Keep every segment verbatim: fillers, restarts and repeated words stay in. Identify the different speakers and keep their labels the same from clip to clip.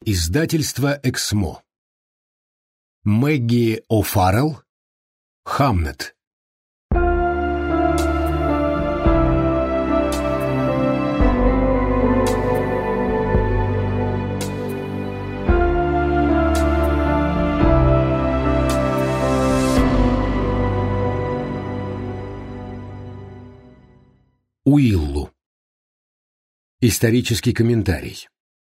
Speaker 1: Издательство «Эксмо». Мэгги О'Фаррелл. Хамнет. Уиллу. Исторический комментарий.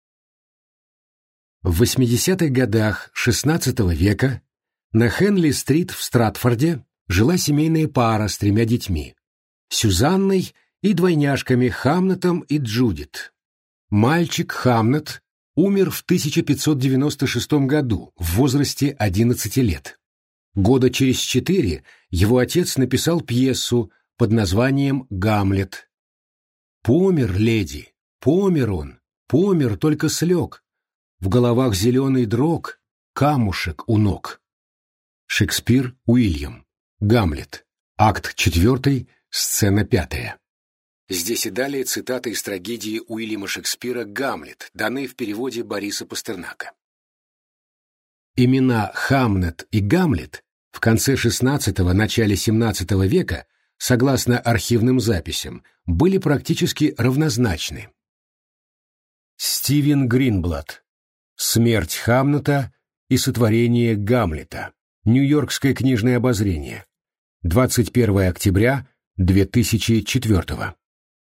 Speaker 1: В восьмидесятых годах шестнадцатого века на Хенли-стрит в Стратфорде жила семейная пара с тремя детьми – Сюзанной и двойняшками Хамнетом и Джудит. Мальчик Хамнет умер в тысяча пятьсот девяносто шестом году в возрасте одиннадцати лет. Года через четыре его отец написал пьесу под названием «Гамлет». «Помер, леди, помер он, помер, только слег. В головах зеленый дрог, камушек у ног». Шекспир, Уильям. Гамлет. Акт четвертый, сцена пятая. Здесь и далее цитаты из трагедии Уильяма Шекспира «Гамлет», данные в переводе Бориса Пастернака. Имена Хамнет и Гамлет в конце шестнадцатого – начале семнадцатого века, согласно архивным записям, были практически равнозначны. Стивен Гринблат. «Смерть Хамнета и сотворение Гамлета». Нью-Йоркское книжное обозрение. двадцать первого октября две тысячи четвёртого.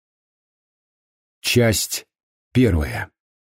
Speaker 1: Часть первая.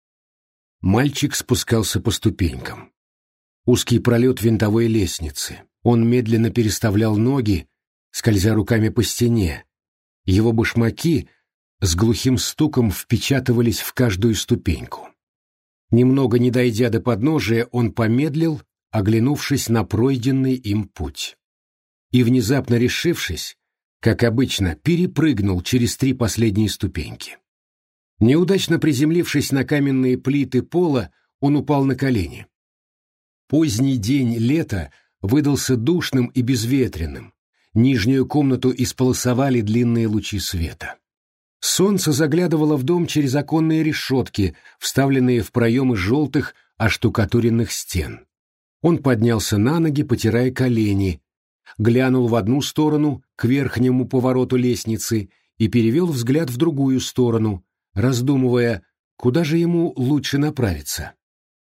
Speaker 1: Мальчик спускался по ступенькам. Узкий пролет винтовой лестницы. Он медленно переставлял ноги, скользя руками по стене. Его башмаки с глухим стуком впечатывались в каждую ступеньку. Немного не дойдя до подножия, он помедлил, оглянувшись на пройденный им путь. И, внезапно решившись, как обычно, перепрыгнул через три последние ступеньки. Неудачно приземлившись на каменные плиты пола, он упал на колени. Поздний день лета выдался душным и безветренным. Нижнюю комнату исполосовали длинные лучи света. Солнце заглядывало в дом через оконные решетки, вставленные в проемы желтых оштукатуренных стен. Он поднялся на ноги, потирая колени, глянул в одну сторону, к верхнему повороту лестницы, и перевел взгляд в другую сторону, раздумывая, куда же ему лучше направиться.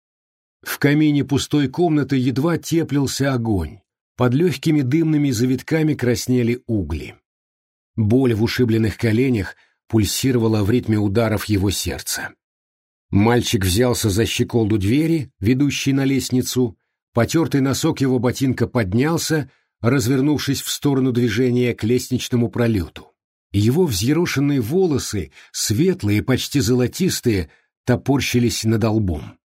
Speaker 1: В камине пустой комнаты едва теплился огонь, под легкими дымными завитками краснели угли. Боль в ушибленных коленях пульсировала в ритме ударов его сердца. Мальчик взялся за щеколду двери, ведущей на лестницу. Потертый носок его ботинка поднялся, развернувшись в сторону движения к лестничному пролету. Его взъерошенные волосы, светлые, почти золотистые, топорщились над лбом.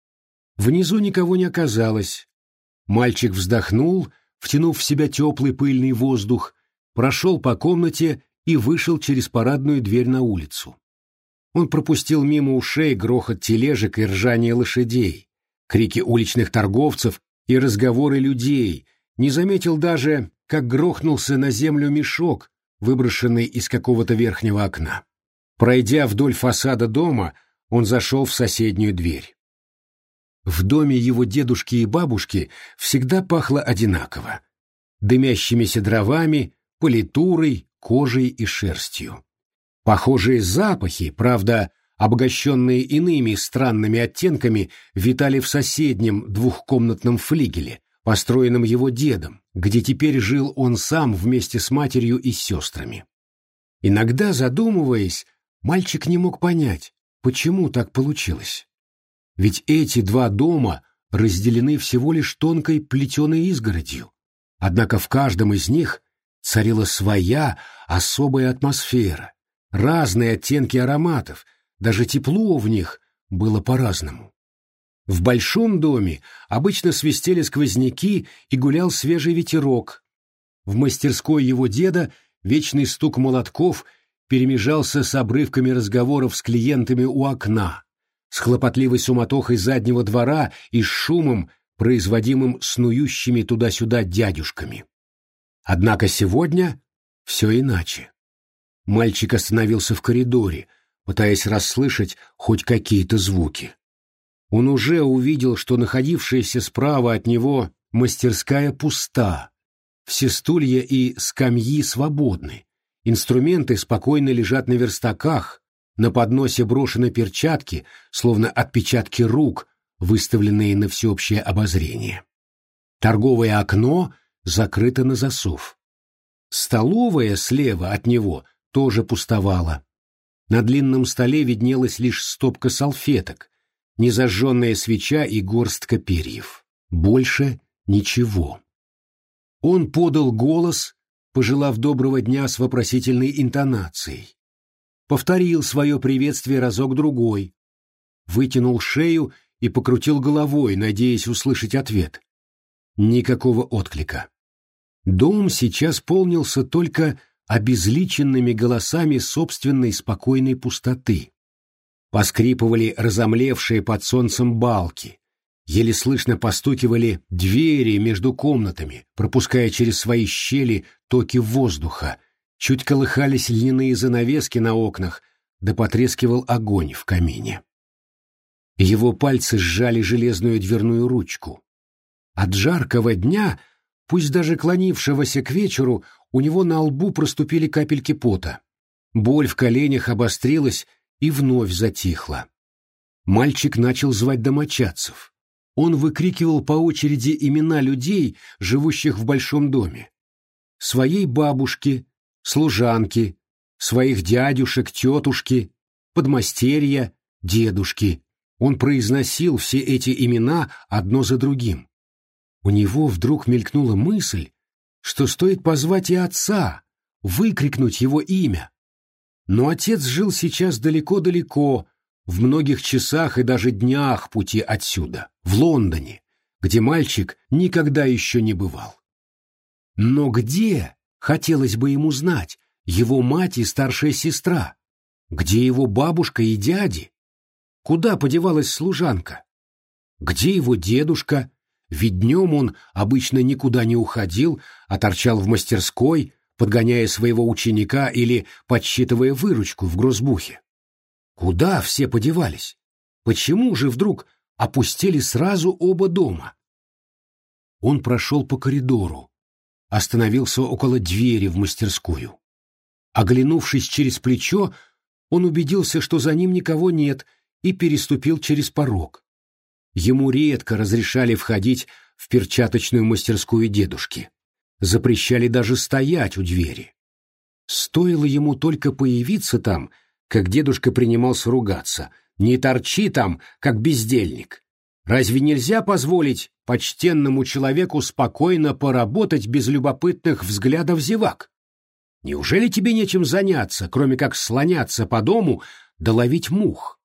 Speaker 1: Внизу никого не оказалось. Мальчик вздохнул, втянув в себя теплый пыльный воздух, прошел по комнате и вышел через парадную дверь на улицу. Он пропустил мимо ушей грохот тележек и ржание лошадей, крики уличных торговцев и разговоры людей, не заметил даже, как грохнулся на землю мешок, выброшенный из какого-то верхнего окна. Пройдя вдоль фасада дома, он зашел в соседнюю дверь. В доме его дедушки и бабушки всегда пахло одинаково: дымящимися дровами, политурой, кожей и шерстью. Похожие запахи, правда, обогащенные иными странными оттенками, витали в соседнем двухкомнатном флигеле, построенном его дедом, где теперь жил он сам вместе с матерью и сестрами. Иногда, задумываясь, мальчик не мог понять, почему так получилось. Ведь эти два дома разделены всего лишь тонкой плетеной изгородью, однако в каждом из них царила своя особая атмосфера, разные оттенки ароматов, даже тепло в них было по-разному. В большом доме обычно свистели сквозняки и гулял свежий ветерок. В мастерской его деда вечный стук молотков перемежался с обрывками разговоров с клиентами у окна, с хлопотливой суматохой заднего двора и с шумом, производимым снующими туда-сюда дядюшками. Однако сегодня все иначе. Мальчик остановился в коридоре, пытаясь расслышать хоть какие-то звуки. Он уже увидел, что находившаяся справа от него мастерская пуста, все стулья и скамьи свободны, инструменты спокойно лежат на верстаках, на подносе брошены перчатки, словно отпечатки рук, выставленные на всеобщее обозрение. Торговое окно закрыто на засов. Столовая слева от него тоже пустовала. На длинном столе виднелась лишь стопка салфеток, незажженная свеча и горстка перьев. Больше ничего. Он подал голос, пожелав доброго дня с вопросительной интонацией. Повторил свое приветствие разок-другой, вытянул шею и покрутил головой, надеясь услышать ответ. Никакого отклика. Дом сейчас полнился только обезличенными голосами собственной спокойной пустоты. Поскрипывали разомлевшие под солнцем балки, еле слышно постукивали двери между комнатами, пропуская через свои щели токи воздуха, чуть колыхались льняные занавески на окнах, да потрескивал огонь в камине. Его пальцы сжали железную дверную ручку. От жаркого дня, пусть даже клонившегося к вечеру, у него на лбу проступили капельки пота. Боль в коленях обострилась и вновь затихла. Мальчик начал звать домочадцев. Он выкрикивал по очереди имена людей, живущих в большом доме. Своей бабушки, служанки, своих дядюшек, тетушки, подмастерья, дедушки. Он произносил все эти имена одно за другим. У него вдруг мелькнула мысль, что стоит позвать и отца, выкрикнуть его имя. Но отец жил сейчас далеко-далеко, в многих часах и даже днях пути отсюда, в Лондоне, где мальчик никогда еще не бывал. Но где, хотелось бы ему знать, его мать и старшая сестра? Где его бабушка и дяди? Куда подевалась служанка? Где его дедушка? Ведь днем он обычно никуда не уходил, а торчал в мастерской, подгоняя своего ученика или подсчитывая выручку в грозбухе. Куда все подевались? Почему же вдруг опустели сразу оба дома? Он прошел по коридору, остановился около двери в мастерскую. Оглянувшись через плечо, он убедился, что за ним никого нет, и переступил через порог. Ему редко разрешали входить в перчаточную мастерскую дедушки. Запрещали даже стоять у двери. Стоило ему только появиться там, как дедушка принимался ругаться. «Не торчи там, как бездельник! Разве нельзя позволить почтенному человеку спокойно поработать без любопытных взглядов зевак? Неужели тебе нечем заняться, кроме как слоняться по дому да ловить мух?»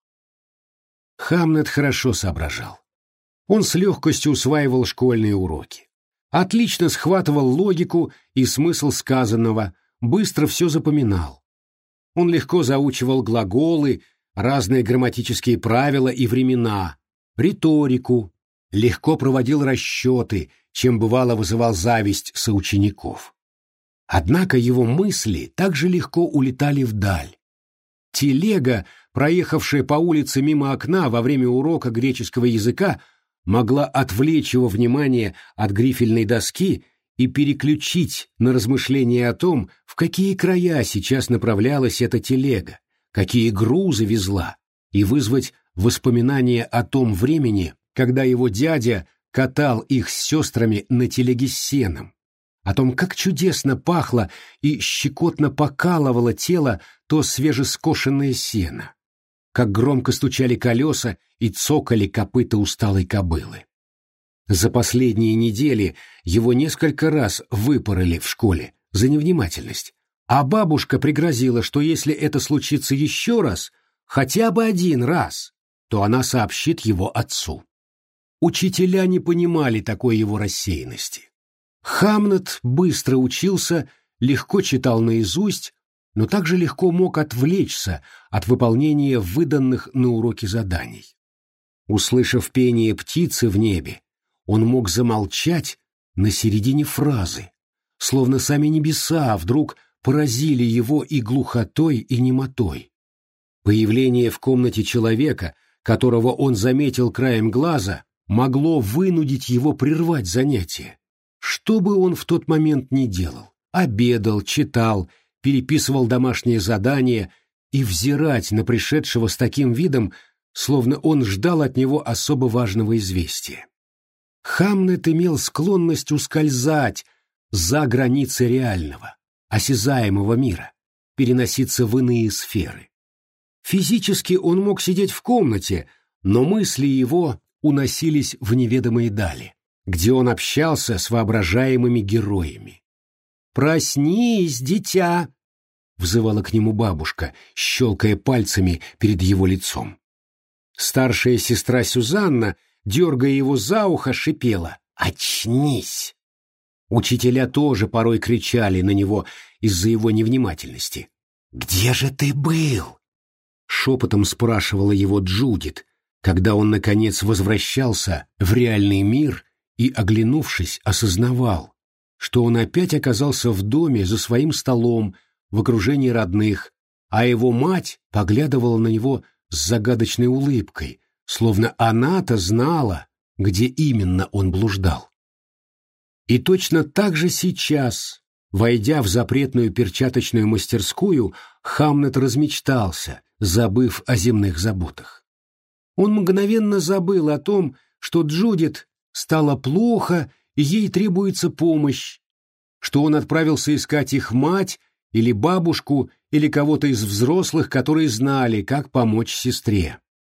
Speaker 1: Хамнет хорошо соображал. Он с легкостью усваивал школьные уроки. Отлично схватывал логику и смысл сказанного, быстро все запоминал. Он легко заучивал глаголы, разные грамматические правила и времена, риторику, легко проводил расчеты, чем бывало вызывал зависть соучеников. Однако его мысли также легко улетали вдаль. Телега, проехавшая по улице мимо окна во время урока греческого языка, могла отвлечь его внимание от грифельной доски и переключить на размышления о том, в какие края сейчас направлялась эта телега, какие грузы везла, и вызвать воспоминания о том времени, когда его дядя катал их с сестрами на телеге с сеном, о том, как чудесно пахло и щекотно покалывало тело то свежескошенное сено, как громко стучали колеса и цокали копыта усталой кобылы. За последние недели его несколько раз выпороли в школе за невнимательность, а бабушка пригрозила, что если это случится еще раз, хотя бы один раз, то она сообщит его отцу. Учителя не понимали такой его рассеянности. Хамнет быстро учился, легко читал наизусть, но также легко мог отвлечься от выполнения выданных на уроке заданий. Услышав пение птицы в небе, он мог замолчать на середине фразы, словно сами небеса вдруг поразили его и глухотой, и немотой. Появление в комнате человека, которого он заметил краем глаза, могло вынудить его прервать занятие. Что бы он в тот момент ни делал, обедал, читал, переписывал домашние задания, и взирать на пришедшего с таким видом, словно он ждал от него особо важного известия. Хамнет имел склонность ускользать за границы реального, осязаемого мира, переноситься в иные сферы. Физически он мог сидеть в комнате, но мысли его уносились в неведомые дали, где он общался с воображаемыми героями. «Проснись, дитя!» — взывала к нему бабушка, щелкая пальцами перед его лицом. Старшая сестра Сюзанна, дергая его за ухо, шипела: «Очнись!» Учителя тоже порой кричали на него из-за его невнимательности. «Где же ты был?» Шепотом спрашивала его Джудит, когда он, наконец, возвращался в реальный мир и, оглянувшись, осознавал, что он опять оказался в доме за своим столом, в окружении родных, а его мать поглядывала на него с загадочной улыбкой, словно она-то знала, где именно он блуждал. И точно так же сейчас, войдя в запретную перчаточную мастерскую, Хамнет размечтался, забыв о земных заботах. Он мгновенно забыл о том, что Джудит стало плохо и ей требуется помощь, что он отправился искать их мать или бабушку, или кого-то из взрослых, которые знали, как помочь сестре.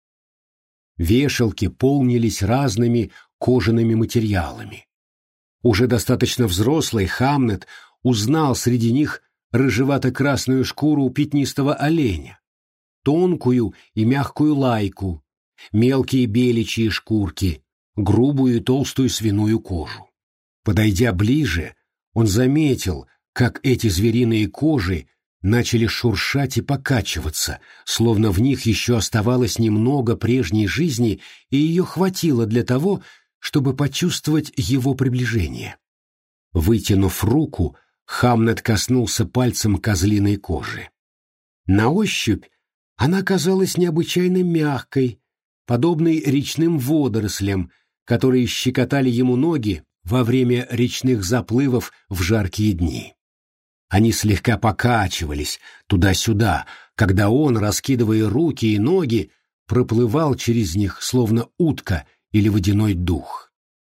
Speaker 1: Вешалки полнились разными кожаными материалами. Уже достаточно взрослый Хамнет узнал среди них рыжевато-красную шкуру пятнистого оленя, тонкую и мягкую лайку, мелкие беличьи шкурки, грубую и толстую свиную кожу. Подойдя ближе, он заметил, как эти звериные кожи начали шуршать и покачиваться, словно в них еще оставалось немного прежней жизни, и ее хватило для того, чтобы почувствовать его приближение. Вытянув руку, Хамнет коснулся пальцем козлиной кожи. На ощупь она казалась необычайно мягкой, подобной речным водорослям, которые щекотали ему ноги во время речных заплывов в жаркие дни. Они слегка покачивались туда-сюда, когда он, раскидывая руки и ноги, проплывал через них, словно утка или водяной дух.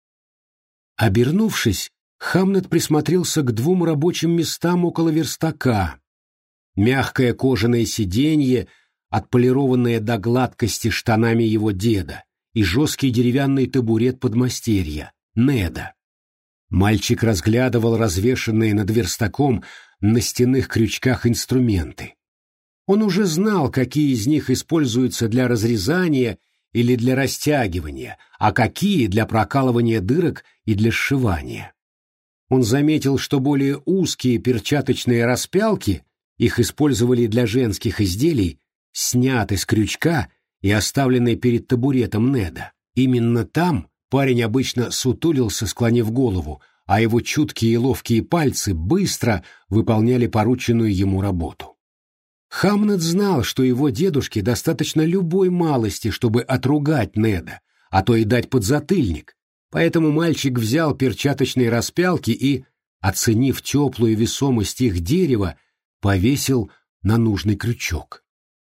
Speaker 1: Обернувшись, Хамнет присмотрелся к двум рабочим местам около верстака. Мягкое кожаное сиденье, отполированное до гладкости штанами его деда, и жесткий деревянный табурет подмастерья, Неда. Мальчик разглядывал развешанные над верстаком на стенных крючках инструменты. Он уже знал, какие из них используются для разрезания или для растягивания, а какие для прокалывания дырок и для сшивания. Он заметил, что более узкие перчаточные распялки, их использовали для женских изделий, сняты с крючка и оставлены перед табуретом Неда. Именно там парень обычно сутулился, склонив голову, а его чуткие и ловкие пальцы быстро выполняли порученную ему работу. Хамнет знал, что его дедушке достаточно любой малости, чтобы отругать Неда, а то и дать подзатыльник, поэтому мальчик взял перчаточные распялки и, оценив теплую весомость их дерева, повесил на нужный крючок.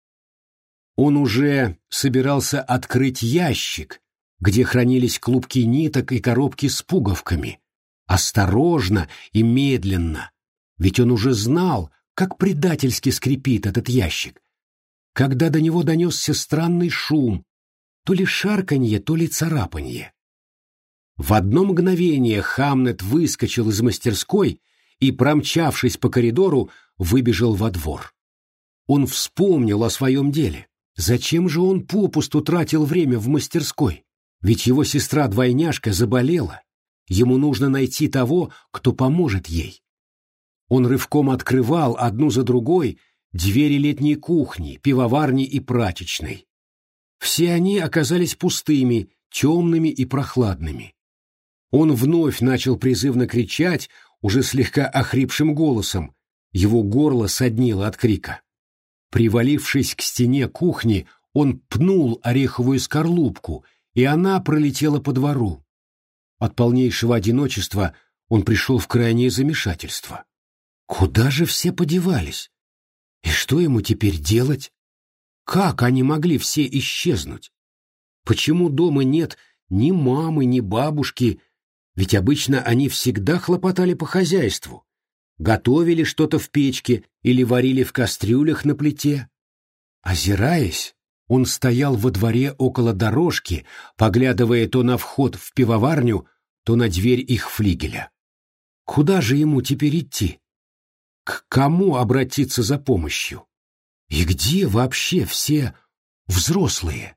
Speaker 1: Он уже собирался открыть ящик, где хранились клубки ниток и коробки с пуговками, осторожно и медленно, ведь он уже знал, как предательски скрипит этот ящик, когда до него донесся странный шум, то ли шарканье, то ли царапанье. В одно мгновение Хамнет выскочил из мастерской и, промчавшись по коридору, выбежал во двор. Он вспомнил о своем деле. Зачем же он попусту тратил время в мастерской? Ведь его сестра-двойняшка заболела. Ему нужно найти того, кто поможет ей. Он рывком открывал одну за другой двери летней кухни, пивоварни и прачечной. Все они оказались пустыми, темными и прохладными. Он вновь начал призывно кричать, уже слегка охрипшим голосом. Его горло соднило от крика. Привалившись к стене кухни, Он пнул ореховую скорлупку, и она пролетела по двору. От полнейшего одиночества он пришел в крайнее замешательство. Куда же все подевались? И что ему теперь делать? Как они могли все исчезнуть? Почему дома нет ни мамы, ни бабушки? Ведь обычно они всегда хлопотали по хозяйству. Готовили что-то в печке или варили в кастрюлях на плите. Озираясь, он стоял во дворе около дорожки, поглядывая то на вход в пивоварню, то на дверь их флигеля. Куда же ему теперь идти? К кому обратиться за помощью? И где вообще все взрослые?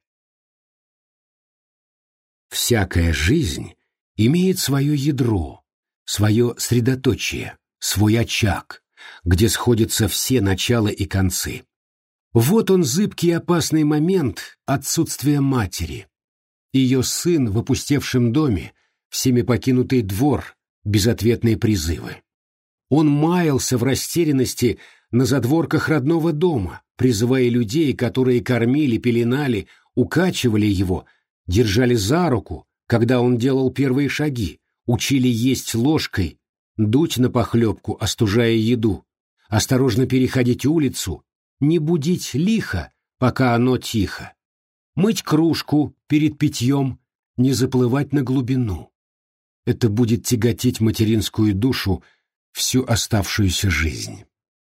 Speaker 1: Всякая жизнь имеет свое ядро, свое средоточие, свой очаг, где сходятся все начала и концы. Вот он зыбкий и опасный момент отсутствия матери. Ее сын в опустевшем доме, всеми покинутый двор, безответные призывы. Он маялся в растерянности на задворках родного дома, призывая людей, которые кормили, пеленали, укачивали его, держали за руку, когда он делал первые шаги, учили есть ложкой, дуть на похлебку, остужая еду, осторожно переходить улицу, не будить лихо, пока оно тихо, мыть кружку перед питьем, не заплывать на глубину. Это будет тяготить материнскую душу всю оставшуюся жизнь.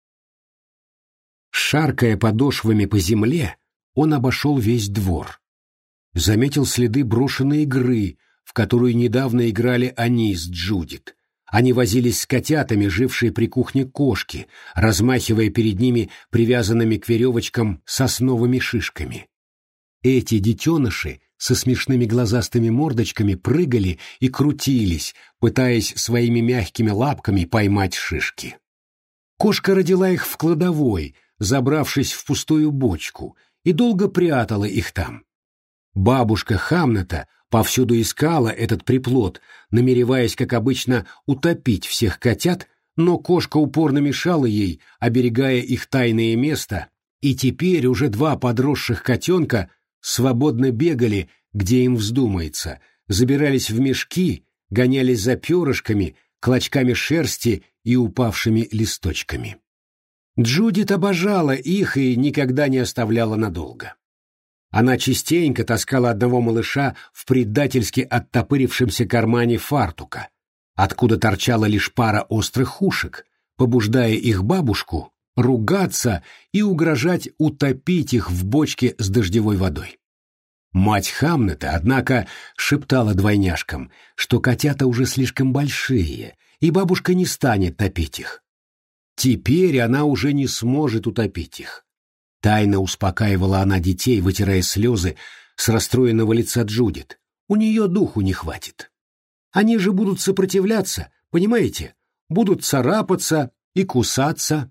Speaker 1: Шаркая подошвами по земле, он обошел весь двор. Заметил следы брошенной игры, в которую недавно играли они с Джудит. Они возились с котятами, жившие при кухне кошки, размахивая перед ними привязанными к веревочкам сосновыми шишками. Эти детеныши со смешными глазастыми мордочками прыгали и крутились, пытаясь своими мягкими лапками поймать шишки. Кошка родила их в кладовой, забравшись в пустую бочку, и долго прятала их там. Бабушка Хамнета повсюду искала этот приплод, намереваясь, как обычно, утопить всех котят, но кошка упорно мешала ей, оберегая их тайное место, и теперь уже два подросших котенка свободно бегали, где им вздумается, забирались в мешки, гонялись за перышками, клочками шерсти и упавшими листочками. Джудит обожала их и никогда не оставляла надолго. Она частенько таскала одного малыша в предательски оттопырившемся кармане фартука, откуда торчала лишь пара острых ушек, побуждая их бабушку ругаться и угрожать утопить их в бочке с дождевой водой. Мать Хамнета, однако, шептала двойняшкам, что котята уже слишком большие, и бабушка не станет топить их. Теперь она уже не сможет утопить их. Тайно успокаивала она детей, вытирая слезы с расстроенного лица Джудит. У нее духу не хватит. Они же будут сопротивляться, понимаете? Будут царапаться и кусаться.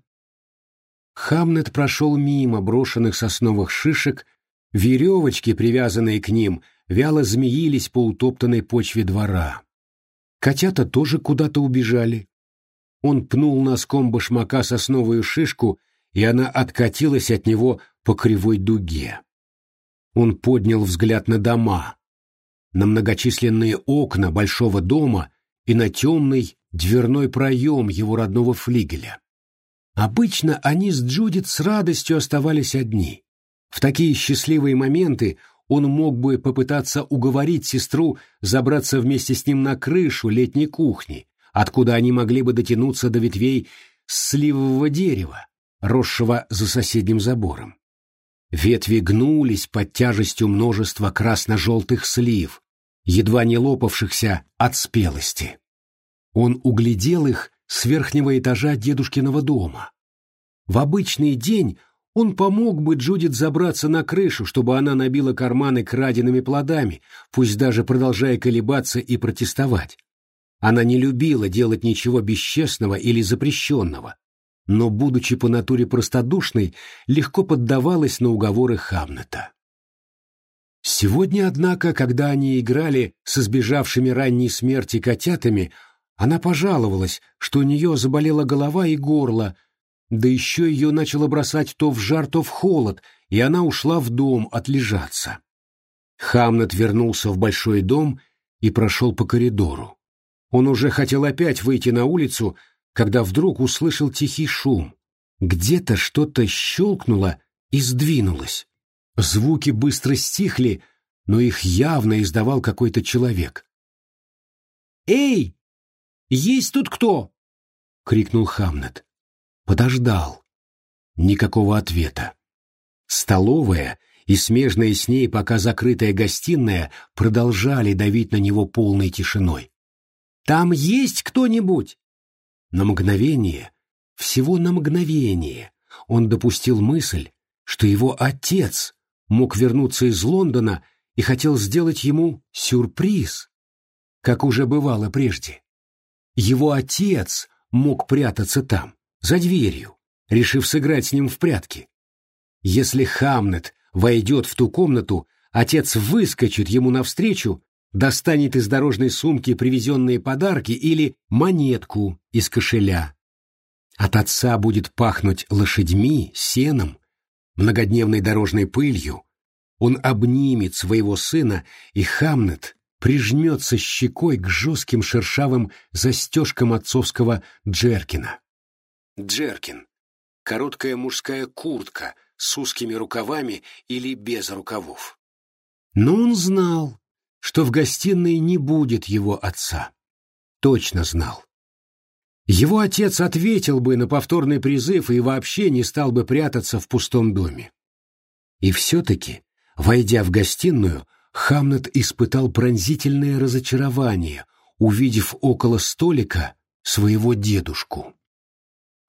Speaker 1: Хамнет прошел мимо брошенных сосновых шишек, веревочки, привязанные к ним, вяло змеились по утоптанной почве двора. Котята тоже куда-то убежали. Он пнул носком башмака сосновую шишку, и она откатилась от него по кривой дуге. Он поднял взгляд на дома, на многочисленные окна большого дома и на темный дверной проем его родного флигеля. Обычно они с Джудит с радостью оставались одни. В такие счастливые моменты он мог бы попытаться уговорить сестру забраться вместе с ним на крышу летней кухни, откуда они могли бы дотянуться до ветвей сливового дерева, росшего за соседним забором. Ветви гнулись под тяжестью множества красно-желтых слив, едва не лопавшихся от спелости. Он углядел их с верхнего этажа дедушкиного дома. В обычный день он помог бы Джудит забраться на крышу, чтобы она набила карманы краденными плодами, пусть даже продолжая колебаться и протестовать. Она не любила делать ничего бесчестного или запрещенного, но, будучи по натуре простодушной, легко поддавалась на уговоры Хамнета. Сегодня, однако, когда они играли с избежавшими ранней смерти котятами, она пожаловалась, что у нее заболела голова и горло, да еще ее начало бросать то в жар, то в холод, и она ушла в дом отлежаться. Хамнет вернулся в большой дом и прошел по коридору. Он уже хотел опять выйти на улицу, когда вдруг услышал тихий шум. Где-то что-то щелкнуло и сдвинулось. Звуки быстро стихли, но их явно издавал какой-то человек. «Эй, есть тут кто?» — крикнул Хамнет. Подождал. Никакого ответа. Столовая и смежная с ней пока закрытая гостиная продолжали давить на него полной тишиной. «Там есть кто-нибудь?» На мгновение, всего на мгновение, он допустил мысль, что его отец мог вернуться из Лондона и хотел сделать ему сюрприз, как уже бывало прежде. Его отец мог прятаться там, за дверью, решив сыграть с ним в прятки. Если Хамнет войдет в ту комнату, отец выскочит ему навстречу, достанет из дорожной сумки привезенные подарки или монетку из кошеля. От отца будет пахнуть лошадьми, сеном, многодневной дорожной пылью. Он обнимет своего сына, и Хамнет прижмется щекой к жестким шершавым застежкам отцовского джеркина. Джеркин — короткая мужская куртка с узкими рукавами или без рукавов. Но он знал, что в гостиной не будет его отца. Точно знал. Его отец ответил бы на повторный призыв и вообще не стал бы прятаться в пустом доме. И все-таки, войдя в гостиную, Хамнет испытал пронзительное разочарование, увидев около столика своего дедушку.